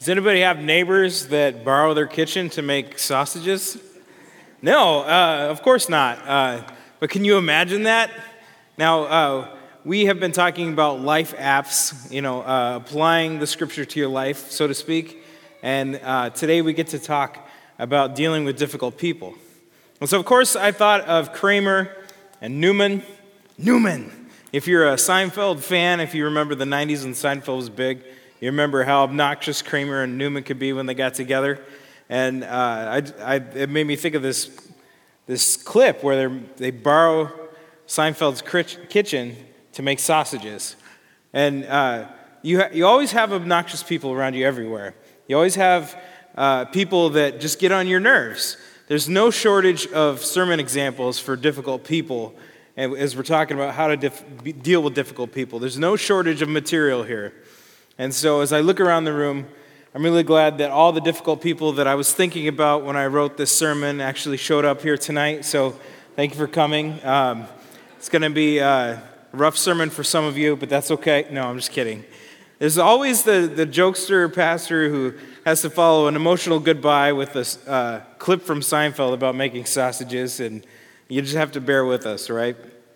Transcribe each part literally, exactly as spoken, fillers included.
Does anybody have neighbors that borrow their kitchen to make sausages? No, uh, of course not. Uh, but can you imagine that? Now, uh, we have been talking about life apps, you know, uh, applying the scripture to your life, so to speak. And uh, today we get to talk about dealing with difficult people. And so, of course, I thought of Kramer and Newman. Newman! If you're a Seinfeld fan, if you remember the nineties when Seinfeld was big, you remember how obnoxious Kramer and Newman could be when they got together. And uh, I, I, it made me think of this this clip where they borrow Seinfeld's kitchen to make sausages. And uh, you ha- you always have obnoxious people around you everywhere. You always have uh, people that just get on your nerves. There's no shortage of sermon examples for difficult people, and as we're talking about how to dif- deal with difficult people. There's no shortage of material here. And so as I look around the room, I'm really glad that all the difficult people that I was thinking about when I wrote this sermon actually showed up here tonight. So thank you for coming. Um, it's going to be a rough sermon for some of you, but that's okay. No, I'm just kidding. There's always the, the jokester pastor who has to follow an emotional goodbye with a uh, clip from Seinfeld about making sausages, and you just have to bear with us, right?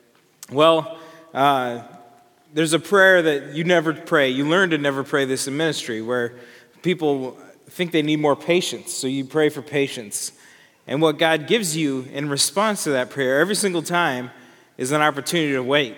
Well, uh, there's a prayer that you never pray. You learn to never pray this in ministry, where people think they need more patience, so you pray for patience. And what God gives you in response to that prayer every single time is an opportunity to wait.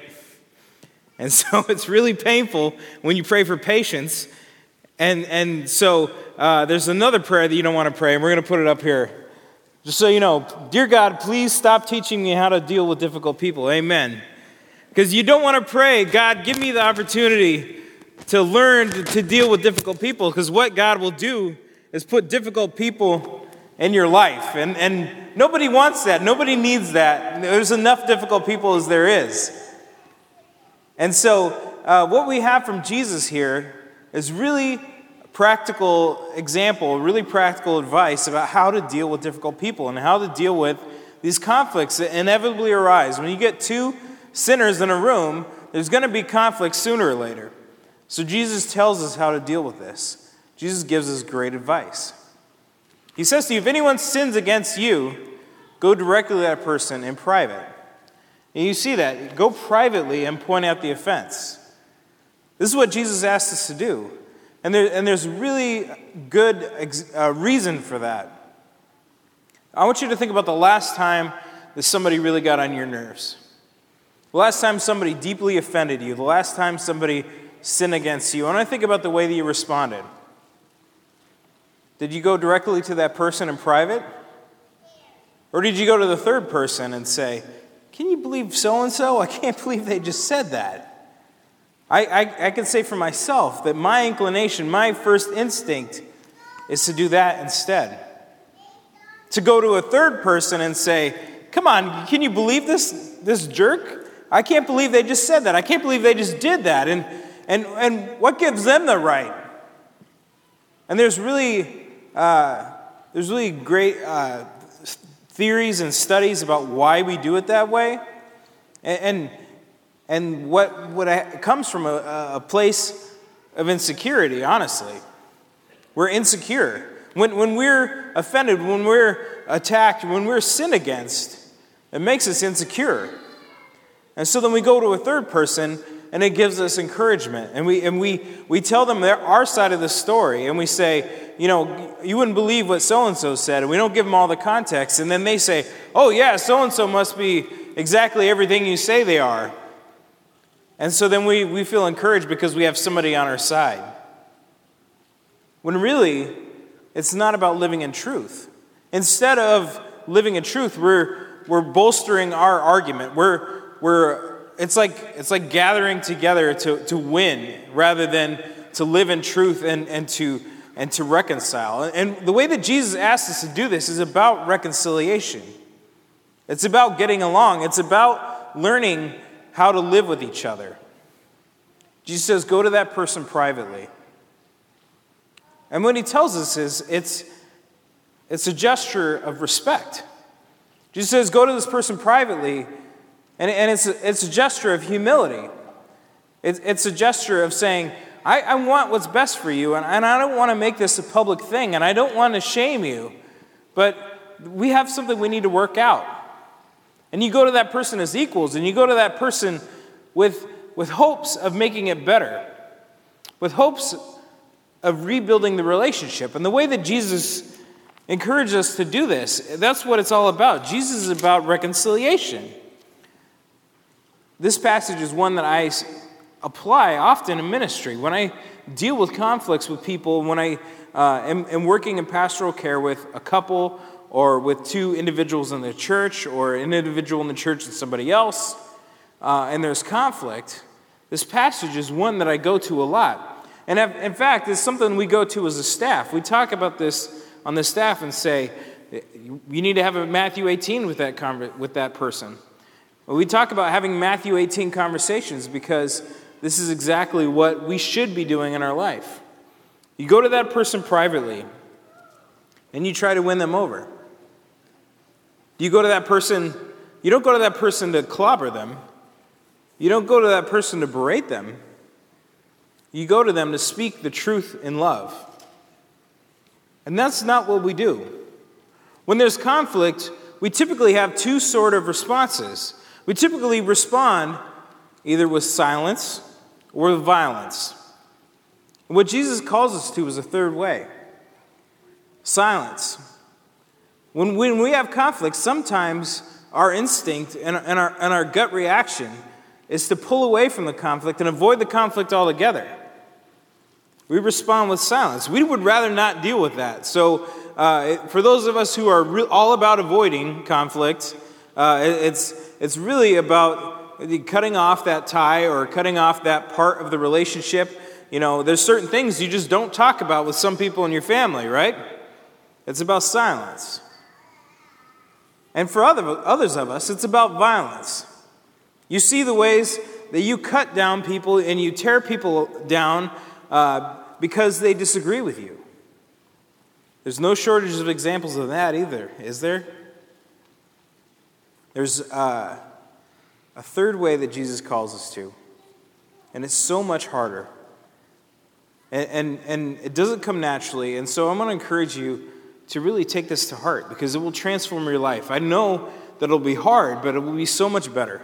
And so it's really painful when you pray for patience. And and so uh, there's another prayer that you don't want to pray, and we're going to put it up here. Just so you know, dear God, please stop teaching me how to deal with difficult people. Amen. Because you don't want to pray, God, give me the opportunity to learn to deal with difficult people, because what God will do is put difficult people in your life. And, and nobody wants that. Nobody needs that. There's enough difficult people as there is. And so uh, what we have from Jesus here is really practical example, really practical advice about how to deal with difficult people and how to deal with these conflicts that inevitably arise. When you get two sinners in a room, there's going to be conflict sooner or later. So Jesus tells us how to deal with this. Jesus gives us great advice. He says to you, if anyone sins against you, go directly to that person in private. And you see that. Go privately and point out the offense. This is what Jesus asked us to do. And, there, and there's really good uh, reason for that. I want you to think about the last time that somebody really got on your nerves. The last time somebody deeply offended you. The last time somebody sinned against you. And I think about the way that you responded. Did you go directly to that person in private? Or did you go to the third person and say, can you believe so-and-so? I can't believe they just said that. I, I, I can say for myself that my inclination, my first instinct is to do that instead. To go to a third person and say, come on, can you believe this, this jerk? I can't believe they just said that. I can't believe they just did that. And, and, and what gives them the right? And there's really, uh, there's really great uh, theories and studies about why we do it that way. And, and And what, what comes from a, a place of insecurity, honestly. We're insecure. When, when we're offended, when we're attacked, when we're sinned against, it makes us insecure. And so then we go to a third person, and it gives us encouragement. And we and we we tell them their, our side of the story, and we say, you know, you wouldn't believe what so-and-so said, and we don't give them all the context. And then they say, oh yeah, so-and-so must be exactly everything you say they are. And so then we, we feel encouraged because we have somebody on our side. When really, it's not about living in truth. Instead of living in truth, we're we're bolstering our argument. We're we're it's like it's like gathering together to, to win rather than to live in truth and, and to and to reconcile. And the way that Jesus asked us to do this is about reconciliation. It's about getting along. It's about learning how to live with each other. Jesus says, go to that person privately. And what he tells us is it's, it's a gesture of respect. Jesus says, go to this person privately, and, and it's, a, it's a gesture of humility. It, it's a gesture of saying, I, I want what's best for you, and, and I don't want to make this a public thing, and I don't want to shame you, but we have something we need to work out. And you go to that person as equals, and you go to that person with, with hopes of making it better, with hopes of rebuilding the relationship. And the way that Jesus encouraged us to do this, that's what it's all about. Jesus is about reconciliation. This passage is one that I apply often in ministry. When I deal with conflicts with people, when I uh, am, am working in pastoral care with a couple or with two individuals in the church or an individual in the church and somebody else, uh, and there's conflict, this passage is one that I go to a lot. And in fact, it's something we go to as a staff. We talk about this on the staff and say, you need to have a Matthew eighteen with that conver- with that person. Well, we talk about having Matthew eighteen conversations because this is exactly what we should be doing in our life. You go to that person privately, and you try to win them over. You go to that person, you don't go to that person to clobber them. You don't go to that person to berate them. You go to them to speak the truth in love. And that's not what we do. When there's conflict, we typically have two sort of responses. We typically respond either with silence or with violence. What Jesus calls us to is a third way. Silence. When, when we have conflict, sometimes our instinct and, and, our, and our gut reaction is to pull away from the conflict and avoid the conflict altogether. We respond with silence. We would rather not deal with that. So uh, for those of us who are re- all about avoiding conflict, uh, it, it's, it's really about cutting off that tie or cutting off that part of the relationship. You know, there's certain things you just don't talk about with some people in your family, right? It's about silence. And for other, others of us, it's about violence. You see the ways that you cut down people and you tear people down uh, because they disagree with you. There's no shortage of examples of that either, is there? There's uh, a third way that Jesus calls us to, and it's so much harder. And, and, and it doesn't come naturally, and so I'm going to encourage you to really take this to heart because it will transform your life. I know that it'll be hard, but it will be so much better.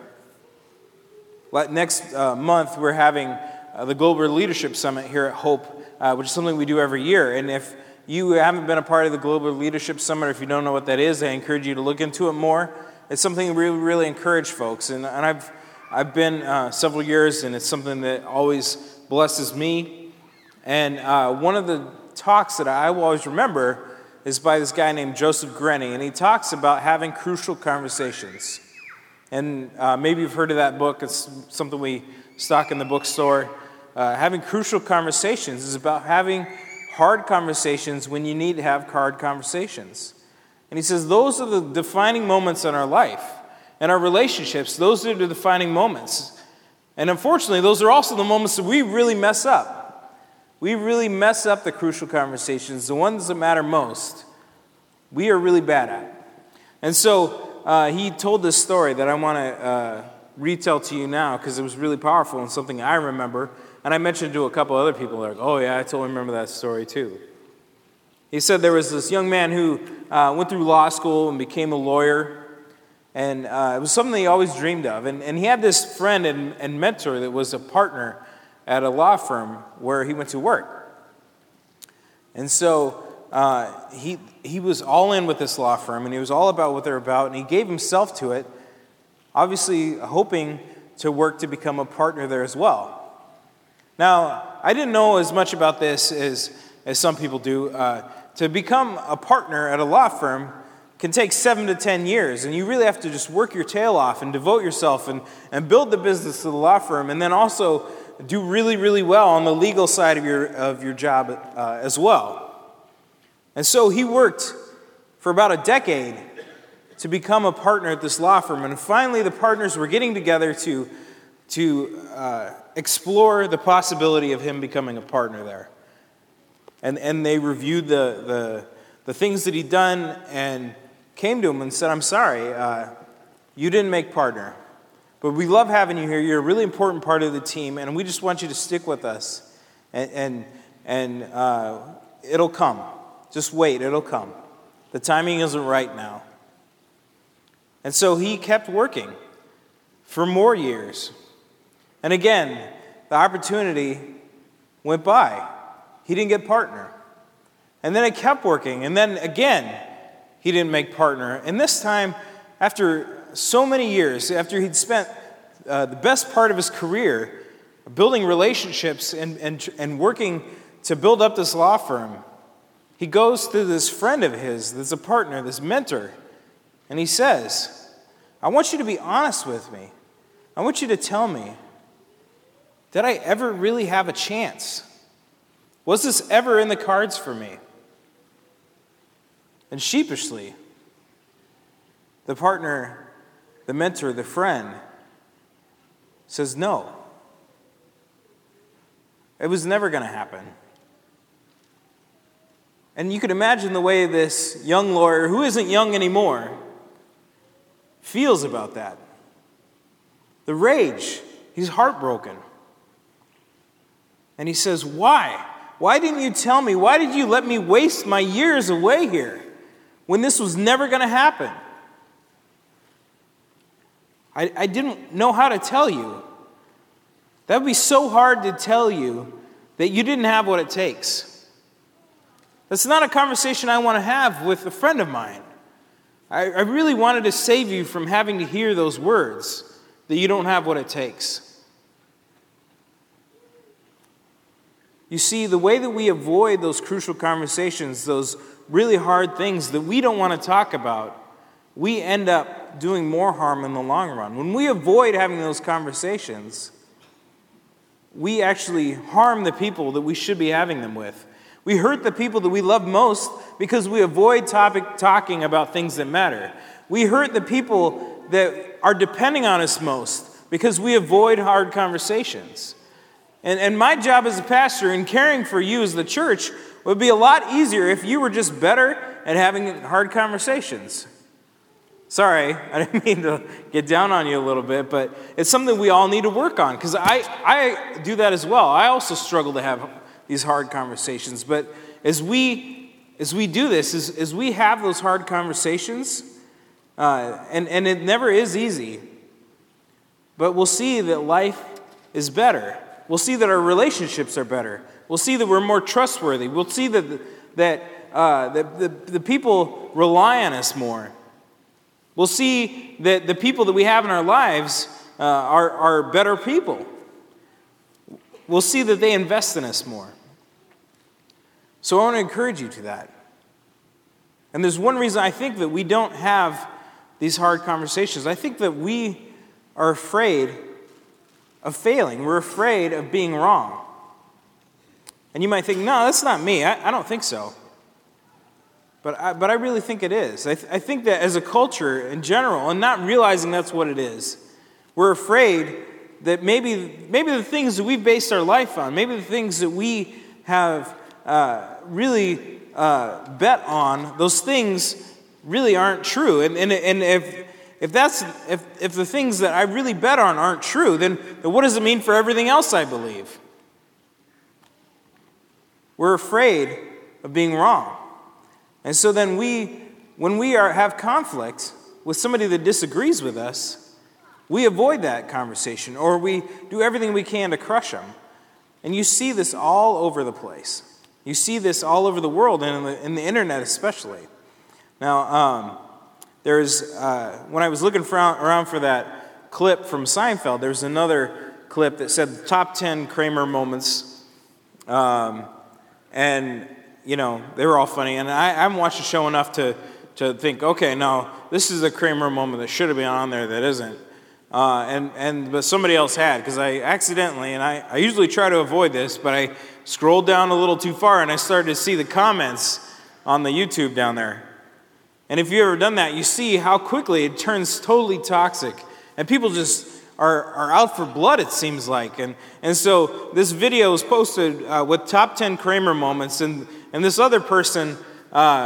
Next uh, month, we're having uh, the Global Leadership Summit here at Hope, uh, which is something we do every year. And if you haven't been a part of the Global Leadership Summit, or if you don't know what that is, I encourage you to look into it more. It's something we really, really encourage folks. And, and I've I've been uh, several years, and it's something that always blesses me. And uh, one of the talks that I will always remember is by this guy named Joseph Grenny, and he talks about having crucial conversations. And uh, maybe you've heard of that book. It's something we stock in the bookstore. Uh, having crucial conversations is about having hard conversations when you need to have hard conversations. And he says those are the defining moments in our life. In our relationships, those are the defining moments. And unfortunately, those are also the moments that we really mess up. We really mess up the crucial conversations, the ones that matter most. We are really bad at. And so uh, he told this story that I want to uh, retell to you now because it was really powerful and something I remember. And I mentioned it to a couple other people. They're like, oh yeah, I totally remember that story too. He said there was this young man who uh, went through law school and became a lawyer. And uh, it was something he always dreamed of. And, and he had this friend and, and mentor that was a partner at a law firm where he went to work. And so uh, he he was all in with this law firm, and he was all about what they're about, and he gave himself to it, obviously hoping to work to become a partner there as well. Now, I didn't know as much about this as, as some people do. Uh, to become a partner at a law firm can take seven to ten years, and you really have to just work your tail off and devote yourself and, and build the business of the law firm, and then also do really, really well on the legal side of your of your job uh, as well. And so he worked for about a decade to become a partner at this law firm, and finally the partners were getting together to to uh, explore the possibility of him becoming a partner there. And and they reviewed the the the things that he'd done and came to him and said, "I'm sorry, uh, you didn't make partner. But we love having you here. You're a really important part of the team, and we just want you to stick with us And, and, and uh, it'll come. Just wait, it'll come. The timing isn't right now. And so he kept working for more years. And again, the opportunity went by. He didn't get partner. And then it kept working. And then again, he didn't make partner. And this time, after so many years, after he'd spent uh, the best part of his career building relationships and, and, and working to build up this law firm, he goes to this friend of his, that's a partner, this mentor, and he says, I want you to be honest with me. I want you to tell me, did I ever really have a chance? Was this ever in the cards for me? And sheepishly, the partner, the mentor, the friend, says no. It was never going to happen. And you could imagine the way this young lawyer, who isn't young anymore, feels about that. The rage. He's heartbroken. And he says, why? Why didn't you tell me? Why did you let me waste my years away here when this was never going to happen? I, I didn't know how to tell you. That would be so hard to tell you that you didn't have what it takes. That's not a conversation I want to have with a friend of mine. I, I really wanted to save you from having to hear those words, that you don't have what it takes. You see, the way that we avoid those crucial conversations, those really hard things that we don't want to talk about, we end up doing more harm in the long run. When we avoid having those conversations, we actually harm the people that we should be having them with. We hurt the people that we love most because we avoid topic talking about things that matter. We hurt the people that are depending on us most because we avoid hard conversations. And, and my job as a pastor in caring for you as the church would be a lot easier if you were just better at having hard conversations. Sorry, I didn't mean to get down on you a little bit, but it's something we all need to work on because I, I do that as well. I also struggle to have these hard conversations. But as we as we do this, as, as we have those hard conversations, uh, and, and it never is easy, but we'll see that life is better. We'll see that our relationships are better. We'll see that we're more trustworthy. We'll see that, that, uh, that the, the people rely on us more. We'll see that the people that we have in our lives uh, are, are better people. We'll see that they invest in us more. So I want to encourage you to that. And there's one reason I think that we don't have these hard conversations. I think that we are afraid of failing. We're afraid of being wrong. And you might think, no, that's not me. I, I don't think so. But I, but I really think it is. I, th- I think that as a culture in general, and not realizing that's what it is, we're afraid that maybe maybe the things that we've based our life on, maybe the things that we have uh, really uh, bet on, those things really aren't true. And and, and if if that's if if the things that I really bet on aren't true, then, then what does it mean for everything else I believe? We're afraid of being wrong. And so then we, when we are have conflict with somebody that disagrees with us, we avoid that conversation, or we do everything we can to crush them. And you see this all over the place. You see this all over the world, and in the, in the internet especially. Now, um, there's uh, when I was looking for, around for that clip from Seinfeld, there's another clip that said top ten Kramer moments, um, and you know, they were all funny, and I, I haven't watched the show enough to, to think, okay, no, this is a Kramer moment that should have been on there that isn't. Uh, and, and but somebody else had, because I accidentally, and I, I usually try to avoid this, but I scrolled down a little too far, and I started to see the comments on the YouTube down there. And if you've ever done that, you see how quickly it turns totally toxic, and people just are, are out for blood, it seems like. And, and so this video was posted uh, with top ten Kramer moments, and And this other person uh,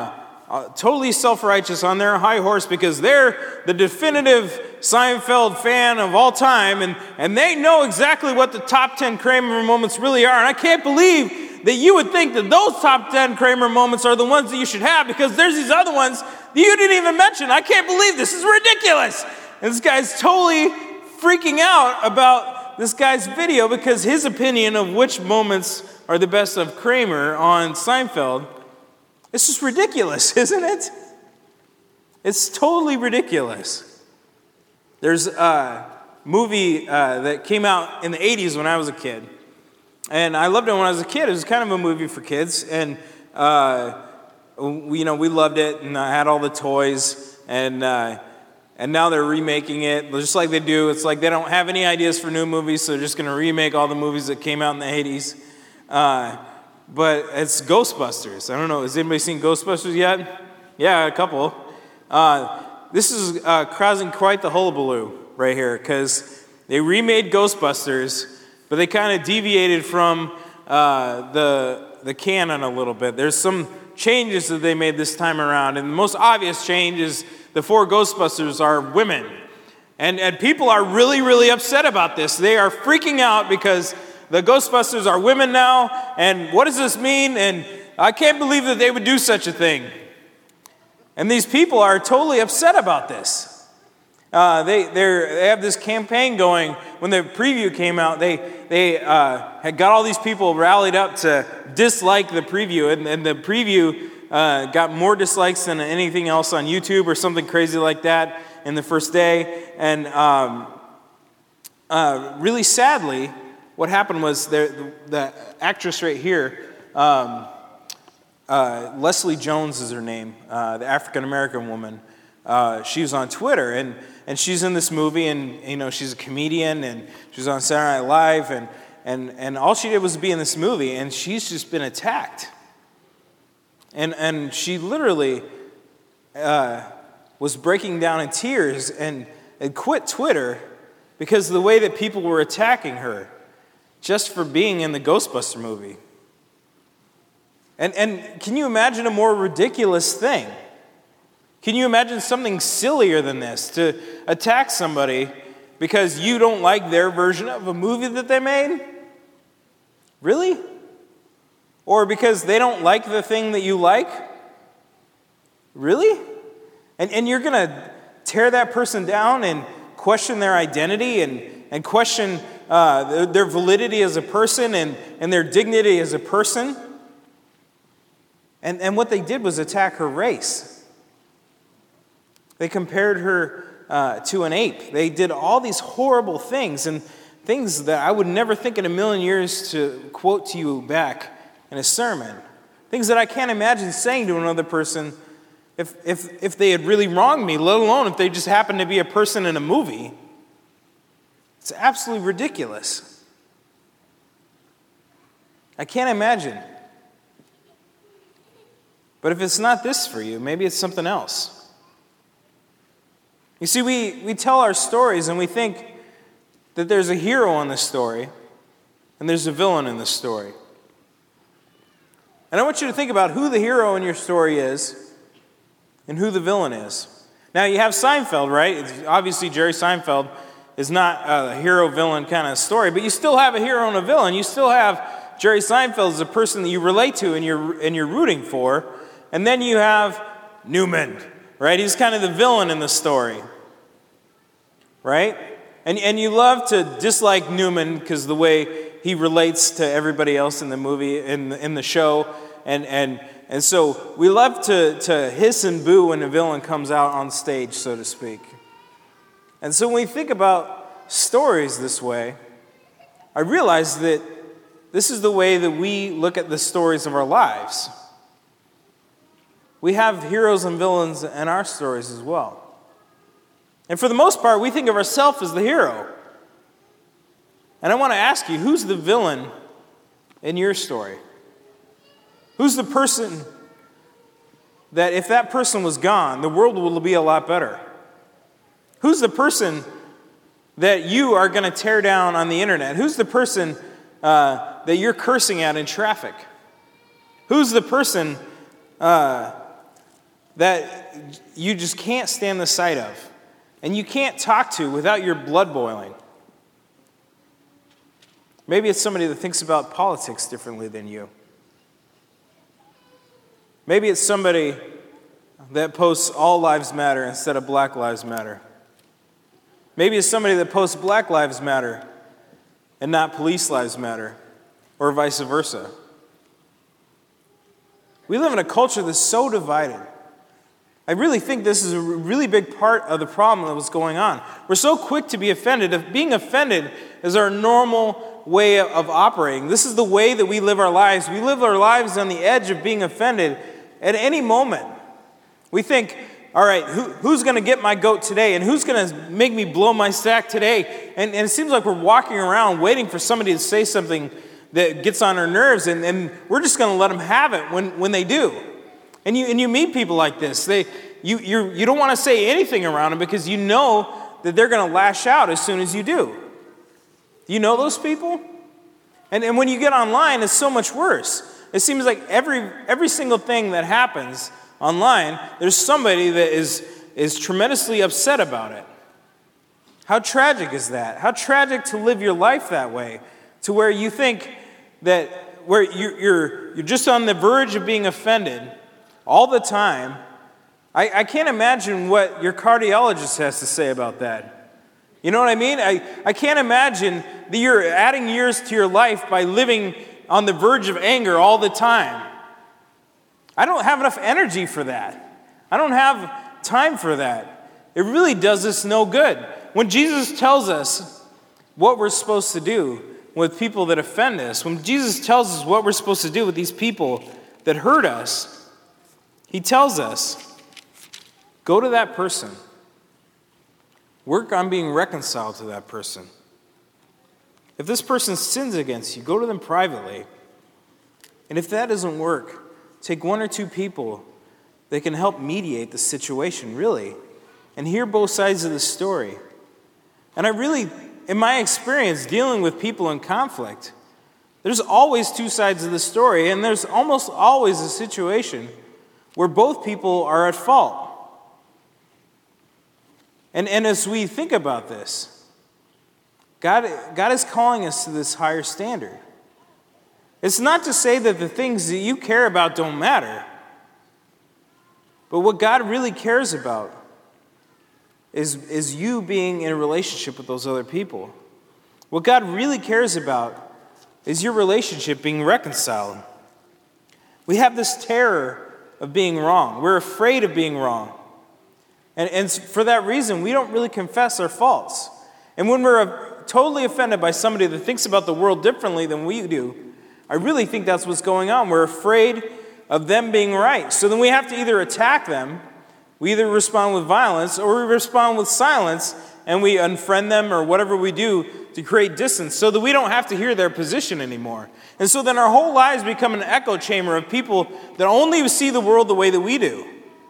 uh, totally self-righteous on their high horse because they're the definitive Seinfeld fan of all time, and, and they know exactly what the top ten Kramer moments really are. And I can't believe that you would think that those top ten Kramer moments are the ones that you should have because there's these other ones that you didn't even mention. I can't believe this is ridiculous. And this guy's totally freaking out about this guy's video because his opinion of which moments are the best of Kramer on Seinfeld, it's just ridiculous, isn't it? It's totally ridiculous. There's a movie uh, that came out in the eighties when I was a kid. And I loved it when I was a kid. It was kind of a movie for kids. And, uh, we, you know, we loved it. And I had all the toys. And uh, and now they're remaking it. Just like they do. It's like they don't have any ideas for new movies. So they're just going to remake all the movies that came out in the eighties. Uh, but it's Ghostbusters. I don't know. Has anybody seen Ghostbusters yet? Yeah, a couple. Uh, this is uh, causing quite the hullabaloo right here because they remade Ghostbusters, but they kind of deviated from uh, the the canon a little bit. There's some changes that they made this time around, and the most obvious change is the four Ghostbusters are women. And, and people are really, really upset about this. They are freaking out because the Ghostbusters are women now, and what does this mean? And I can't believe that they would do such a thing. And these people are totally upset about this. Uh, they they have this campaign going. When the preview came out, they they uh, had got all these people rallied up to dislike the preview, and, and the preview uh, got more dislikes than anything else on YouTube or something crazy like that in the first day. And um, uh, really sadly, what happened was the, the actress right here, um, uh, Leslie Jones is her name, uh, the African-American woman. Uh, she was on Twitter, and, and she's in this movie, and you know she's a comedian, and she's on Saturday Night Live, and, and, and all she did was be in this movie, and she's just been attacked. And, and she literally uh, was breaking down in tears and, and quit Twitter because of the way that people were attacking her just for being in the Ghostbuster movie. And, and can you imagine a more ridiculous thing? Can you imagine something sillier than this, to attack somebody because you don't like their version of a movie that they made? Really? Or because they don't like the thing that you like? Really? And, and you're going to tear that person down and question their identity and, and question uh, their, their validity as a person and, and their dignity as a person? And, and what they did was attack her race. They compared her uh, to an ape. They did all these horrible things, and things that I would never think in a million years to quote to you back in a sermon. Things that I can't imagine saying to another person if, if, if they had really wronged me, let alone if they just happened to be a person in a movie. It's absolutely ridiculous. I can't imagine. But if it's not this for you, maybe it's something else. You see, we, we tell our stories and we think that there's a hero in this story and there's a villain in this story. And I want you to think about who the hero in your story is and who the villain is. Now, you have Seinfeld, right? It's obviously, Jerry Seinfeld is not a hero-villain kind of story, but you still have a hero and a villain. You still have Jerry Seinfeld as a person that you relate to and you're, and you're rooting for. And then you have Newman, right? He's kind of the villain in the story, right? And and you love to dislike Newman because the way he relates to everybody else in the movie, in the, in the show. And and and so we love to, to hiss and boo when a villain comes out on stage, so to speak. And so when we think about stories this way, I realize that this is the way that we look at the stories of our lives. We have heroes and villains in our stories as well. And for the most part, we think of ourselves as the hero. And I want to ask you, who's the villain in your story? Who's the person that if that person was gone, the world will be a lot better? Who's the person that you are going to tear down on the internet? Who's the person uh, that you're cursing at in traffic? Who's the person uh, that you just can't stand the sight of, and you can't talk to without your blood boiling. Maybe it's somebody that thinks about politics differently than you. Maybe it's somebody that posts all lives matter instead of Black Lives Matter. Maybe it's somebody that posts Black Lives Matter and not Police Lives Matter, or vice versa. We live in a culture that's so divided. I really think this is a really big part of the problem that was going on. We're so quick to be offended. If being offended is our normal way of operating. This is the way that we live our lives. We live our lives on the edge of being offended at any moment. We think, all right, who, who's going to get my goat today? And who's going to make me blow my sack today? And, and it seems like we're walking around waiting for somebody to say something that gets on our nerves, and, and we're just going to let them have it when, when they do. And you and you meet people like this. They you you you don't want to say anything around them because you know that they're going to lash out as soon as you do. Do you know those people? And and when you get online, it's so much worse. It seems like every every single thing that happens online, there's somebody that is is tremendously upset about it. How tragic is that? How tragic to live your life that way, to where you think that where you're you're you're just on the verge of being offended all the time. I, I can't imagine what your cardiologist has to say about that. You know what I mean? I, I can't imagine that you're adding years to your life by living on the verge of anger all the time. I don't have enough energy for that. I don't have time for that. It really does us no good. When Jesus tells us what we're supposed to do with people that offend us, when Jesus tells us what we're supposed to do with these people that hurt us, he tells us, go to that person. Work on being reconciled to that person. If this person sins against you, go to them privately. And if that doesn't work, take one or two people that can help mediate the situation, really, and hear both sides of the story. And I really, in my experience dealing with people in conflict, there's always two sides of the story, and there's almost always a situation where both people are at fault. And, and as we think about this, God, God is calling us to this higher standard. It's not to say that the things that you care about don't matter, but what God really cares about is, is you being in a relationship with those other people. What God really cares about is your relationship being reconciled. We have this terror of being wrong. We're afraid of being wrong. And, and for that reason, we don't really confess our faults. And when we're totally offended by somebody that thinks about the world differently than we do, I really think that's what's going on. We're afraid of them being right. So then we have to either attack them, we either respond with violence, or we respond with silence, and we unfriend them or whatever we do to create distance so that we don't have to hear their position anymore. And so then our whole lives become an echo chamber of people that only see the world the way that we do.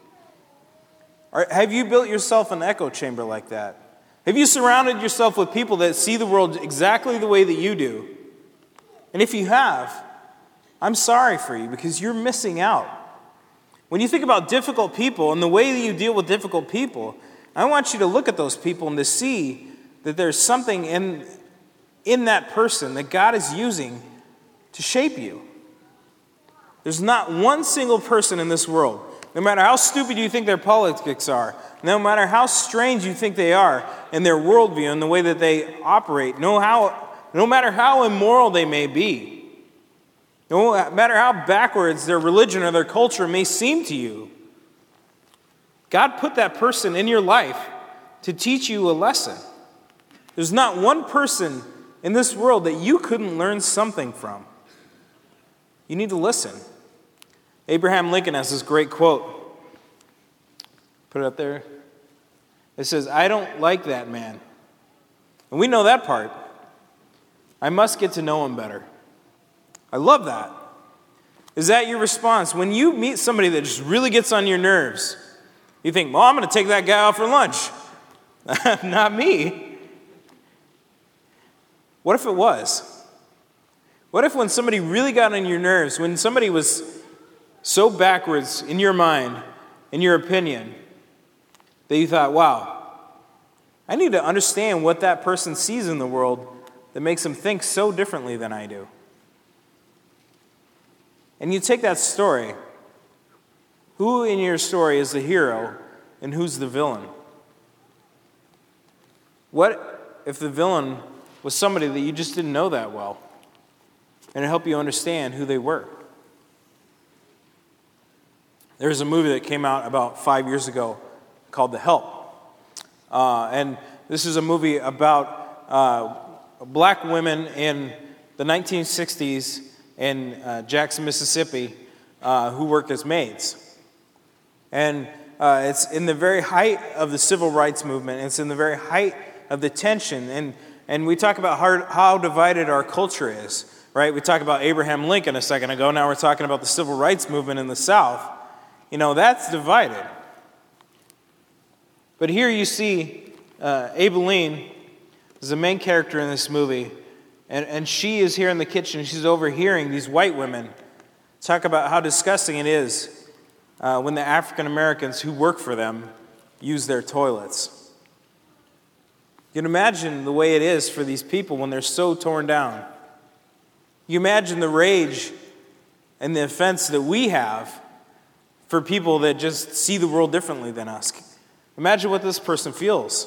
Or have you built yourself an echo chamber like that? Have you surrounded yourself with people that see the world exactly the way that you do? And if you have, I'm sorry for you because you're missing out. When you think about difficult people and the way that you deal with difficult people, I want you to look at those people and to see that there's something in, in that person that God is using to shape you. There's not one single person in this world, no matter how stupid you think their politics are, no matter how strange you think they are in their worldview and the way that they operate, no, how, no matter how immoral they may be, no matter how backwards their religion or their culture may seem to you, God put that person in your life to teach you a lesson. There's not one person in this world that you couldn't learn something from. You need to listen. Abraham Lincoln has this great quote. Put it up there. It says, "I don't like that man." And we know that part. I must get to know him better. I love that. Is that your response? When you meet somebody that just really gets on your nerves, you think, well, I'm going to take that guy out for lunch. Not me. What if it was? What if when somebody really got on your nerves, when somebody was so backwards in your mind, in your opinion, that you thought, wow, I need to understand what that person sees in the world that makes them think so differently than I do? And you take that story. Who in your story is the hero and who's the villain? What if the villain was somebody that you just didn't know that well, and it helped you understand who they were? There was a movie that came out about five years ago called The Help. Uh, and this is a movie about uh, black women in the nineteen sixties in uh, Jackson, Mississippi, uh, who worked as maids. And uh, it's in the very height of the civil rights movement. It's in the very height of the tension. And, and we talk about how, how divided our culture is, right? We talked about Abraham Lincoln a second ago. Now we're talking about the civil rights movement in the South. You know, that's divided. But here you see uh, Abilene is the main character in this movie. And, and she is here in the kitchen. She's overhearing these white women talk about how disgusting it is Uh, when the African Americans who work for them use their toilets. You can imagine the way it is for these people when they're so torn down. You imagine the rage and the offense that we have for people that just see the world differently than us. Imagine what this person feels.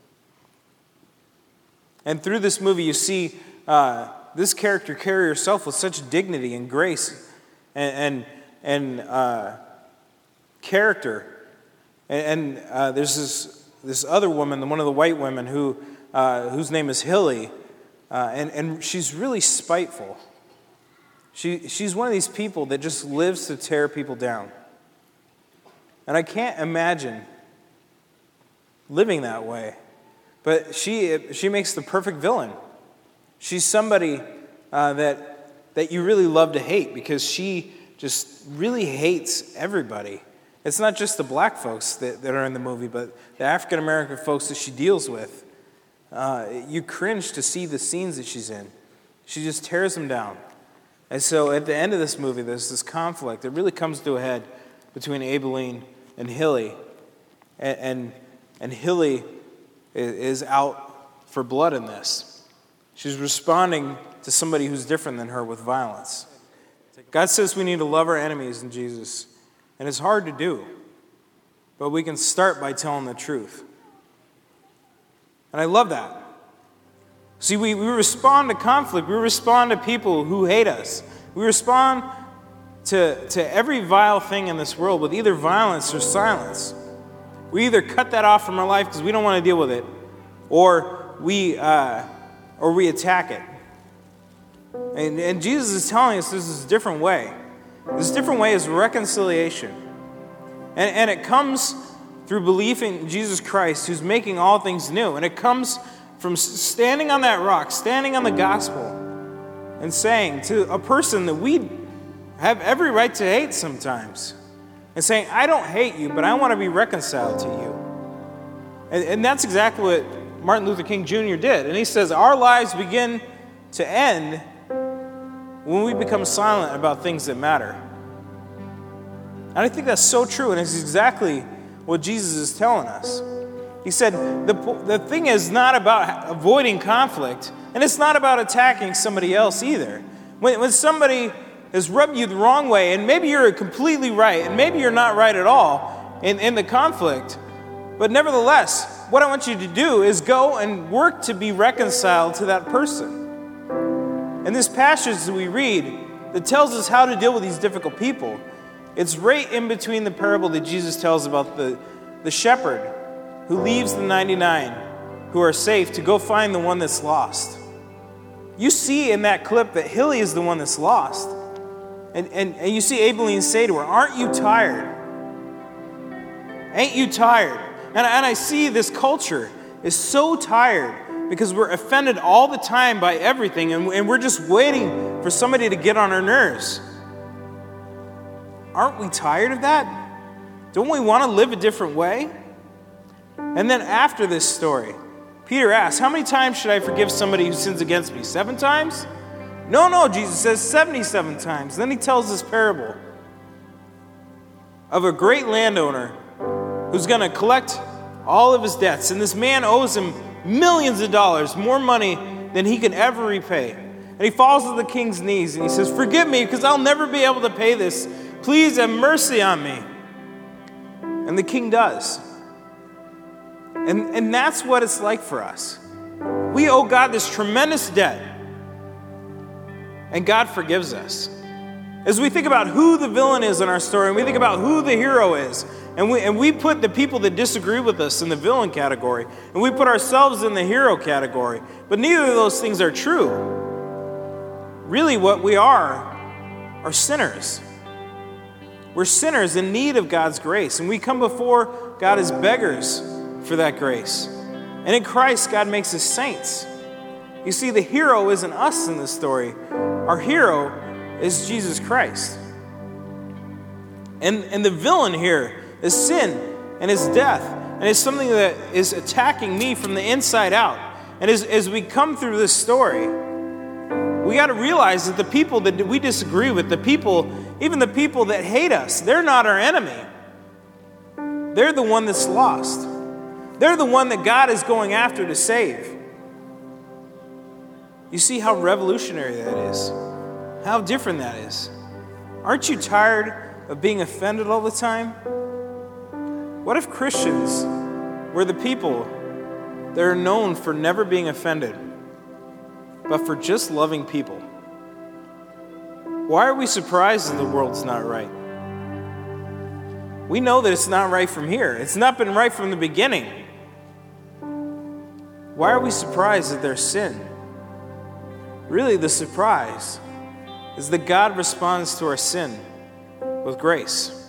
And through this movie, you see uh, this character carry herself with such dignity and grace and and, and uh, character. And, and uh, there's this this other woman, one of the white women, who uh, whose name is Hilly, uh, and and she's really spiteful. She she's one of these people that just lives to tear people down. And I can't imagine living that way. But she she makes the perfect villain. She's somebody uh, that that you really love to hate because she just really hates everybody. It's not just the black folks that, that are in the movie, but the African American folks that she deals with. Uh, you cringe to see the scenes that she's in. She just tears them down. And so at the end of this movie, there's this conflict that really comes to a head between Abilene and Hilly. And, and, and Hilly is out for blood in this. She's responding to somebody who's different than her with violence. God says we need to love our enemies in Jesus. And it's hard to do, but we can start by telling the truth. And I love that. See, we, we respond to conflict. We respond to people who hate us. We respond to, to every vile thing in this world with either violence or silence. We either cut that off from our life because we don't want to deal with it, or we, uh, or we attack it. And, and Jesus is telling us this is a different way. This different way is reconciliation. And, and it comes through belief in Jesus Christ, who's making all things new. And it comes from standing on that rock, standing on the gospel, and saying to a person that we have every right to hate sometimes, and saying, I don't hate you, but I want to be reconciled to you. And, and that's exactly what Martin Luther King Junior did. And he says, our lives begin to end when we become silent about things that matter. And I think that's so true, and it's exactly what Jesus is telling us. He said, the, the thing is not about avoiding conflict, and it's not about attacking somebody else either. When, when somebody has rubbed you the wrong way, and maybe you're completely right, and maybe you're not right at all in, in the conflict, but nevertheless, what I want you to do is go and work to be reconciled to that person. And this passage that we read that tells us how to deal with these difficult people, it's right in between the parable that Jesus tells about the, the shepherd who leaves the ninety-nine who are safe to go find the one that's lost. You see in that clip that Hilly is the one that's lost. And, and, and you see Abilene say to her, aren't you tired? Ain't you tired? And, and I see this culture is so tired because we're offended all the time by everything, and, and we're just waiting for somebody to get on our nerves. Aren't we tired of that? Don't we want to live a different way? And then after this story, Peter asks, how many times should I forgive somebody who sins against me? Seven times? No, no, Jesus says seventy-seven times. Then he tells this parable of a great landowner who's going to collect all of his debts. And this man owes him millions of dollars, more money than he could ever repay. And he falls to the king's knees and he says, "Forgive me, because I'll never be able to pay this. Please have mercy on me." And the king does. And, and that's what it's like for us. We owe God this tremendous debt. And God forgives us. As we think about who the villain is in our story, and we think about who the hero is, and we, and we put the people that disagree with us in the villain category, and we put ourselves in the hero category, but neither of those things are true. Really, what we are are sinners. We're sinners in need of God's grace, and we come before God as beggars for that grace. And in Christ, God makes us saints. You see, the hero isn't us in this story. Our hero is Jesus Christ. And, and the villain here is sin and is death, and it's something that is attacking me from the inside out. And as, as we come through this story, we got to realize that the people that we disagree with, the people, even the people that hate us, they're not our enemy. They're the one that's lost. They're the one that God is going after to save. You see how revolutionary that is? How different that is? Aren't you tired of being offended all the time? What if Christians were the people that are known for never being offended, but for just loving people? Why are we surprised that the world's not right? We know that it's not right from here. It's not been right from the beginning. Why are we surprised at their sin? Really, the surprise is that God responds to our sin with grace.